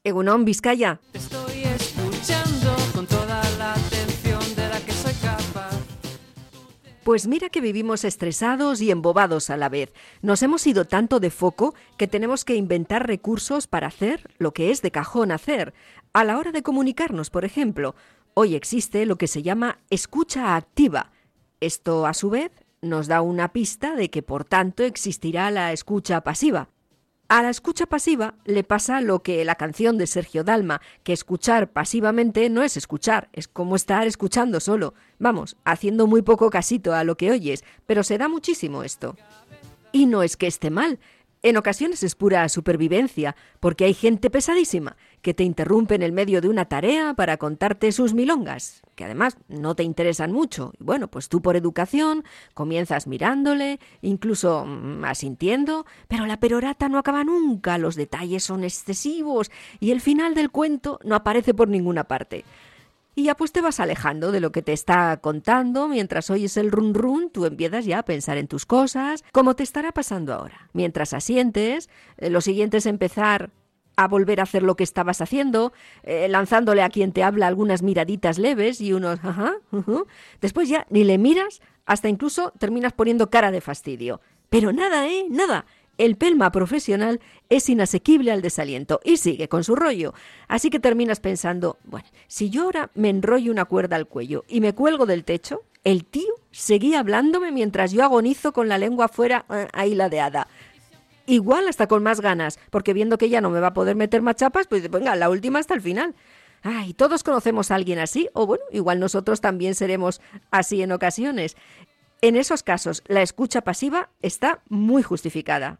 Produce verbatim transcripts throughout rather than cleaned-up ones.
Egunon, Vizcaya. Te estoy escuchando con toda la atención de la que soy capaz. Pues mira que vivimos estresados y embobados a la vez. Nos hemos ido tanto de foco que tenemos que inventar recursos para hacer lo que es de cajón hacer. A la hora de comunicarnos, por ejemplo, hoy existe lo que se llama escucha activa. Esto, a su vez, nos da una pista de que, por tanto, existirá la escucha pasiva. A la escucha pasiva le pasa lo que la canción de Sergio Dalma, que escuchar pasivamente no es escuchar, es como estar escuchando solo. Vamos, haciendo muy poco casito a lo que oyes, pero se da muchísimo esto. Y no es que esté mal. En ocasiones es pura supervivencia, porque hay gente pesadísima que te interrumpe en el medio de una tarea para contarte sus milongas, que además no te interesan mucho. Y bueno, pues tú por educación comienzas mirándole, incluso mm, asintiendo, pero la perorata no acaba nunca, los detalles son excesivos y el final del cuento no aparece por ninguna parte. Y ya pues te vas alejando de lo que te está contando, mientras oyes el run run, tú empiezas ya a pensar en tus cosas, como te estará pasando ahora. Mientras asientes, eh, lo siguiente es empezar a volver a hacer lo que estabas haciendo, eh, lanzándole a quien te habla algunas miraditas leves y unos ajá, uh-huh. Después ya ni le miras, hasta incluso terminas poniendo cara de fastidio. Pero nada, ¿eh? Nada. El pelma profesional es inasequible al desaliento y sigue con su rollo. Así que terminas pensando, bueno, si yo ahora me enrollo una cuerda al cuello y me cuelgo del techo, el tío seguía hablándome mientras yo agonizo con la lengua fuera, eh, ahí ladeada. Igual hasta con más ganas, porque viendo que ya no me va a poder meter más chapas, pues venga, la última hasta el final. Ay, todos conocemos a alguien así, o bueno, igual nosotros también seremos así en ocasiones. En esos casos, la escucha pasiva está muy justificada.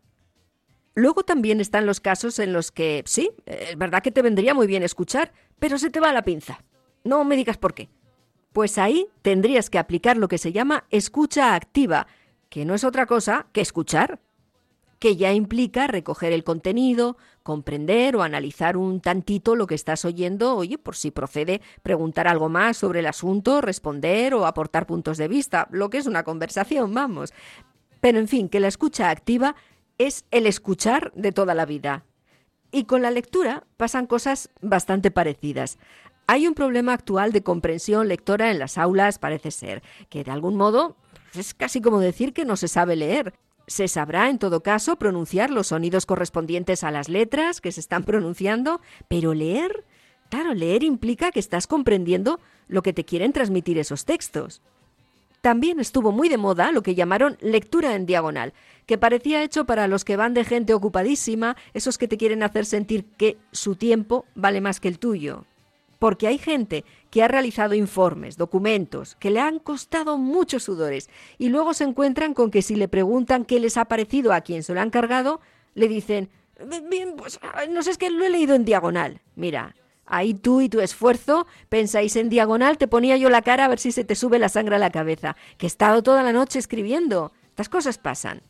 Luego también están los casos en los que, sí, es verdad que te vendría muy bien escuchar, pero se te va la pinza. No me digas por qué. Pues ahí tendrías que aplicar lo que se llama escucha activa, que no es otra cosa que escuchar, que ya implica recoger el contenido, comprender o analizar un tantito lo que estás oyendo, oye, por si procede preguntar algo más sobre el asunto, responder o aportar puntos de vista, lo que es una conversación, vamos. Pero en fin, que la escucha activa es el escuchar de toda la vida. Y con la lectura pasan cosas bastante parecidas. Hay un problema actual de comprensión lectora en las aulas, parece ser, que de algún modo es casi como decir que no se sabe leer. Se sabrá, en todo caso, pronunciar los sonidos correspondientes a las letras que se están pronunciando, pero leer, claro, leer implica que estás comprendiendo lo que te quieren transmitir esos textos. También estuvo muy de moda lo que llamaron lectura en diagonal, que parecía hecho para los que van de gente ocupadísima, esos que te quieren hacer sentir que su tiempo vale más que el tuyo. Porque hay gente que ha realizado informes, documentos, que le han costado muchos sudores y luego se encuentran con que si le preguntan qué les ha parecido a quien se lo han cargado, le dicen, bien, pues no sé, es que lo he leído en diagonal. Mira, ahí tú y tu esfuerzo pensáis en diagonal, te ponía yo la cara a ver si se te sube la sangre a la cabeza, que he estado toda la noche escribiendo. Estas cosas pasan.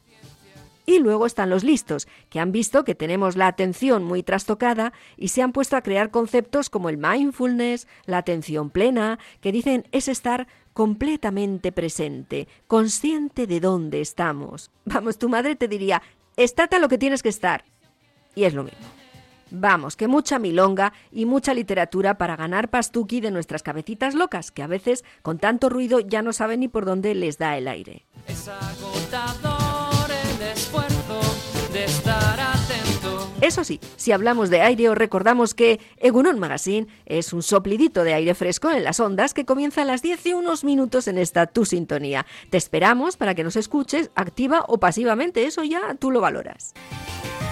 Y luego están los listos, que han visto que tenemos la atención muy trastocada y se han puesto a crear conceptos como el mindfulness, la atención plena, que dicen es estar completamente presente, consciente de dónde estamos. Vamos, tu madre te diría, estate a lo que tienes que estar. Y es lo mismo. Vamos, que mucha milonga y mucha literatura para ganar pastuqui de nuestras cabecitas locas, que a veces con tanto ruido ya no saben ni por dónde les da el aire. Es agotador el esfuerzo de estar atento. Eso sí, si hablamos de aire os recordamos que Egunon Magazine es un soplidito de aire fresco en las ondas que comienza a las diez y unos minutos en esta tu sintonía. Te esperamos para que nos escuches activa o pasivamente, eso ya tú lo valoras.